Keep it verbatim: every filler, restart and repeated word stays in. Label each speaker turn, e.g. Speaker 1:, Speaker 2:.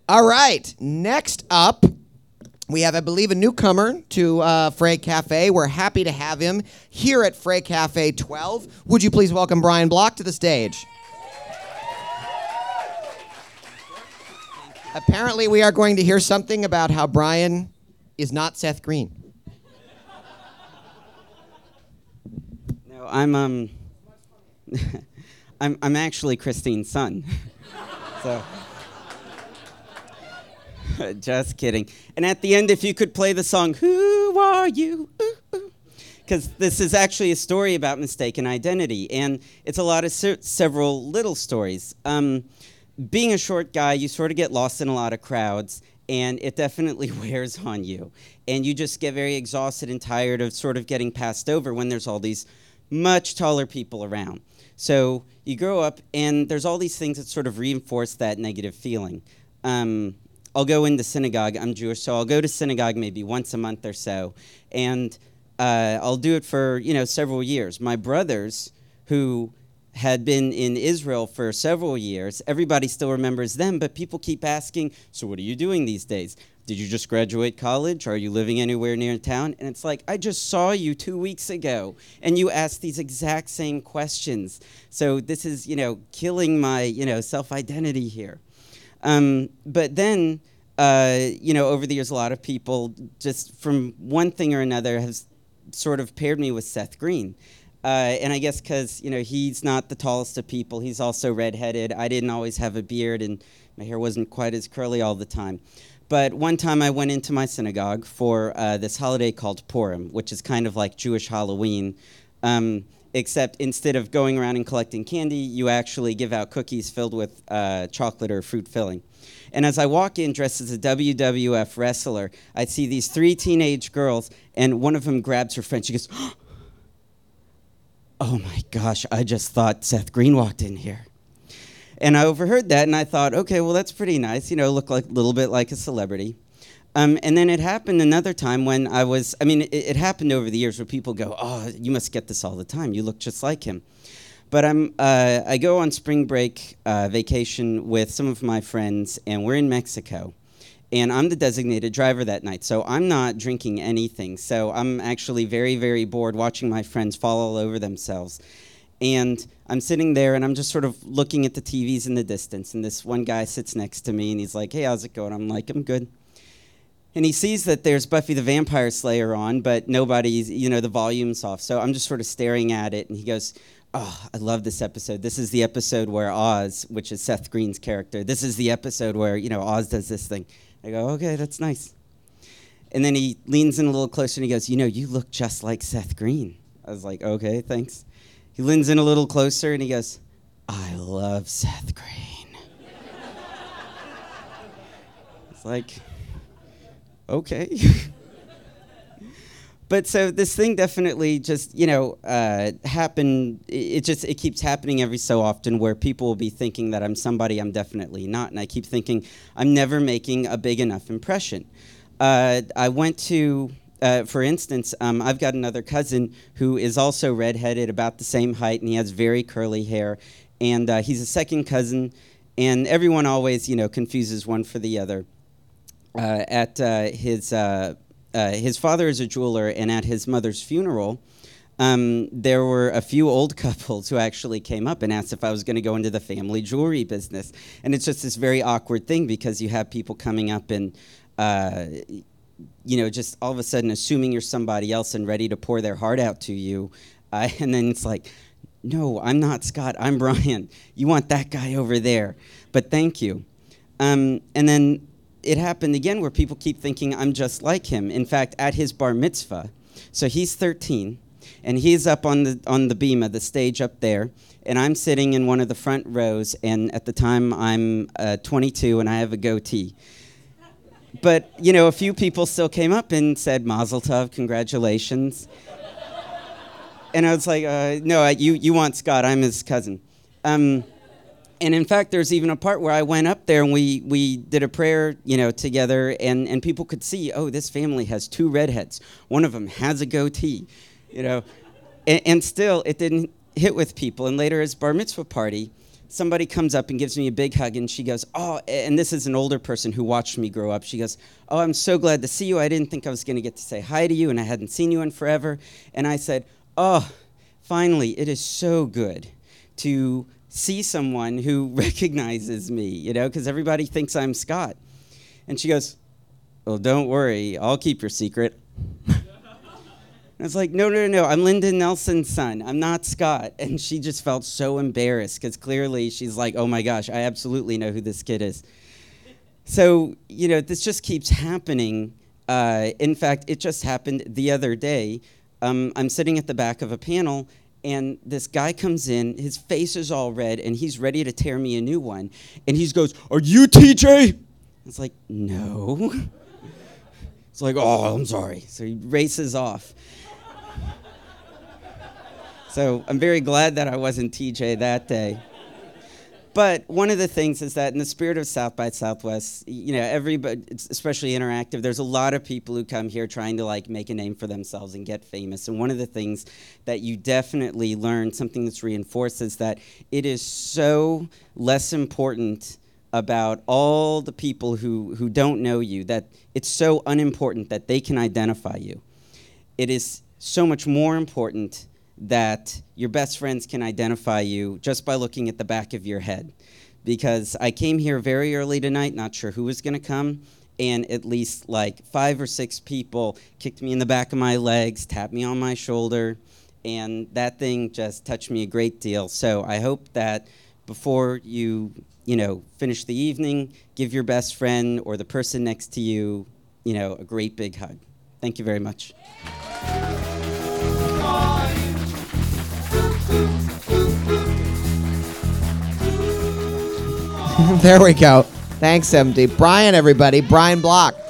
Speaker 1: All right, next up, we have, I believe, a newcomer to uh, Frey Cafe. We're happy to have him here at Frey Cafe twelve. Would you please welcome Brian Block to the stage? Apparently, we are going to hear something about how Brian is not Seth Green.
Speaker 2: No, I'm um, I'm I'm actually Christine's son. So, just kidding. And at the end, if you could play the song, "Who Are You?" Because this is actually a story about mistaken identity, and it's a lot of se- several little stories. Um, being a short guy, you sort of get lost in a lot of crowds, and it definitely wears on you. And you just get very exhausted and tired of sort of getting passed over when there's all these much taller people around. So you grow up, and there's all these things that sort of reinforce that negative feeling. Um, I'll go into synagogue. I'm Jewish, so I'll go to synagogue maybe once a month or so, and uh, I'll do it for, you know, several years. My brothers, who had been in Israel for several years, everybody still remembers them, but people keep asking, so what are you doing these days? Did you just graduate college? Are you living anywhere near town? And it's like, I just saw you two weeks ago, and you asked these exact same questions. So this is, you know, killing my, you know, self-identity here. Um, but then, uh, you know, over the years, a lot of people just from one thing or another have sort of paired me with Seth Green. Uh, and I guess because, you know, he's not the tallest of people. He's also redheaded. I didn't always have a beard, and my hair wasn't quite as curly all the time. But one time I went into my synagogue for uh, this holiday called Purim, which is kind of like Jewish Halloween, um, except instead of going around and collecting candy, you actually give out cookies filled with uh, chocolate or fruit filling. And as I walk in dressed as a W W F wrestler, I see these three teenage girls, and one of them grabs her friend. She goes, "Oh my gosh, I just thought Seth Green walked in here." And I overheard that, and I thought, okay, well, that's pretty nice. You know, look like a little bit like a celebrity. Um, and then it happened another time when I was, I mean, it, it happened over the years where people go, "Oh, you must get this all the time. You look just like him." But I'm, uh, I go on spring break uh, vacation with some of my friends, and we're in Mexico. And I'm the designated driver that night, so I'm not drinking anything. So I'm actually very, very bored watching my friends fall all over themselves. And I'm sitting there, and I'm just sort of looking at the T Vs in the distance. And this one guy sits next to me, and he's like, "Hey, how's it going?" I'm like, "I'm good." And he sees that there's Buffy the Vampire Slayer on, but nobody's, you know, the volume's off. So I'm just sort of staring at it, and he goes, "Oh, I love this episode. This is the episode where Oz, which is Seth Green's character, this is the episode where, you know, Oz does this thing." I go, "Okay, that's nice." And then he leans in a little closer, and he goes, "You know, you look just like Seth Green." I was like, "Okay, thanks." He leans in a little closer, and he goes, "I love Seth Green." It's like, okay. But so this thing definitely just, you know, uh, happened. It just, it keeps happening every so often where people will be thinking that I'm somebody I'm definitely not. And I keep thinking I'm never making a big enough impression. Uh, I went to, uh, for instance, um, I've got another cousin who is also redheaded, about the same height, and he has very curly hair. And uh, he's a second cousin. And everyone always, you know, confuses one for the other. Uh, at uh, his... Uh, Uh, his father is a jeweler, and at his mother's funeral, um, there were a few old couples who actually came up and asked if I was going to go into the family jewelry business. And it's just this very awkward thing because you have people coming up and, uh, you know, just all of a sudden assuming you're somebody else and ready to pour their heart out to you. Uh, and then it's like, "No, I'm not Scott, I'm Brian. You want that guy over there. But thank you." Um, and then it happened again where people keep thinking I'm just like him. In fact, at his bar mitzvah, so he's thirteen, and he's up on the on the bima, the stage up there, and I'm sitting in one of the front rows, and at the time I'm uh, twenty-two, and I have a goatee. But, you know, a few people still came up and said, "Mazel tov, congratulations." And I was like, uh, "No, I, you, you want Scott, I'm his cousin." Um, And in fact, there's even a part where I went up there and we we did a prayer, you know, together, and, and people could see, oh, this family has two redheads. One of them has a goatee, you know. And, and still, it didn't hit with people. And later, at his bar mitzvah party, somebody comes up and gives me a big hug, and she goes, oh, and this is an older person who watched me grow up. She goes, oh, I'm so glad to see you. I didn't think I was going to get to say hi to you, and I hadn't seen you in forever. And I said, oh, finally, it is so good to see someone who recognizes me, you know, because everybody thinks I'm Scott. And she goes, well, don't worry, I'll keep your secret. I was like, no, no, no, no, I'm Lyndon Nelson's son. I'm not Scott. And she just felt so embarrassed because clearly she's like, oh my gosh, I absolutely know who this kid is. So, you know, this just keeps happening. Uh, in fact, it just happened the other day. Um, I'm sitting at the back of a panel, and this guy comes in, his face is all red, and he's ready to tear me a new one. And he goes, are you T J? I was like, no. It's like, oh, I'm sorry. So he races off. So I'm very glad that I wasn't T J that day. But one of the things is that in the spirit of South by Southwest, you know, everybody, especially interactive, there's a lot of people who come here trying to like make a name for themselves and get famous. And one of the things that you definitely learn, something that's reinforced, is that it is so less important about all the people who, who don't know you, that it's so unimportant that they can identify you. It is so much more important that your best friends can identify you just by looking at the back of your head. Because I came here very early tonight, not sure who was going to come, and at least like five or six people kicked me in the back of my legs, tapped me on my shoulder, and that thing just touched me a great deal. So I hope that before you, you know, finish the evening, give your best friend or the person next to you, you know, a great big hug. Thank you very much.
Speaker 1: There we go. Thanks, M D. Brian, everybody. Brian Block.